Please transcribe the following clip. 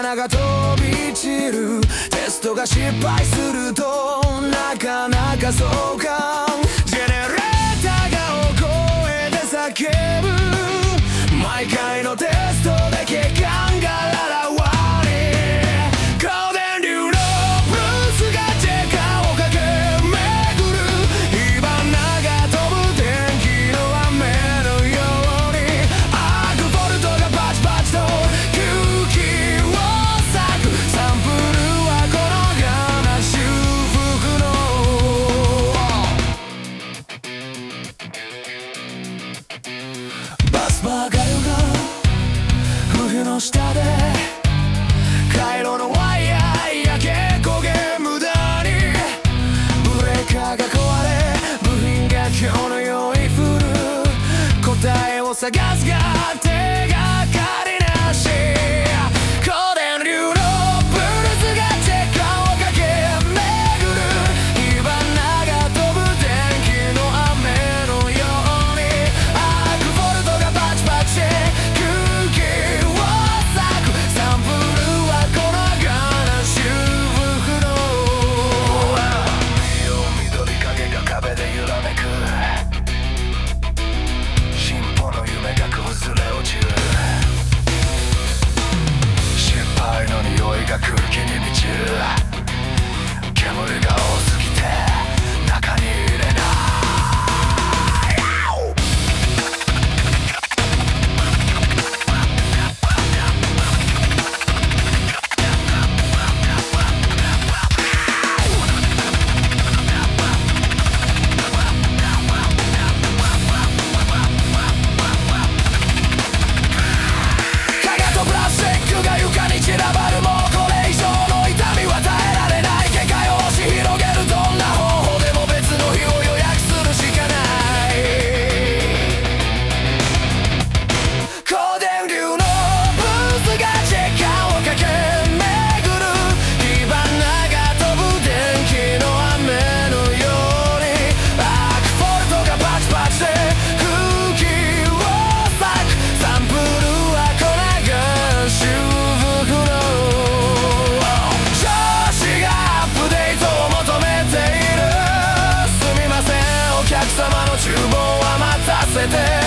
花が飛び散る。テストが失敗するとなかなかそうか。ジェネレーターが大声で叫ぶ。毎回のテストで結果がらわり、高電流のブルースがチェカーを駆け巡る。火花が飛ぶ天気の雨のように、アークフォルトがパチパチと空気を裂く。サンプルはこのガナ修復のバスバーガルが冬の下で回路のワイヤー焼け焦げ無駄に。ブレーカーが壊れ部品が今日のように降る。答えを探すが手がかりなし。高電流のブルースがチェッカーを駆け巡る。火花が飛ぶ天気の雨のように、アークフォルトがパチパチして空気を裂く。サンプルはこのガナ修復の緑影が壁で揺らめく。進歩の夢が崩れ落ちる。失敗の匂いが空気に満ちる。煙が多すぎて中に入れない。影とプラスチックが床に散らばる。もうこれ以上の痛みは耐えられない。限界を押し広げる。どんな方法でも別の日を予約するしかない。高電流のブースがチェッカーを駆け巡る。火花が飛ぶ電気の雨のように、アークフォルトがパチパチで空気を裂く。サンプルは粉が修復の調子がアップデートを求めている。すみませんお客様の厨房は待たせて。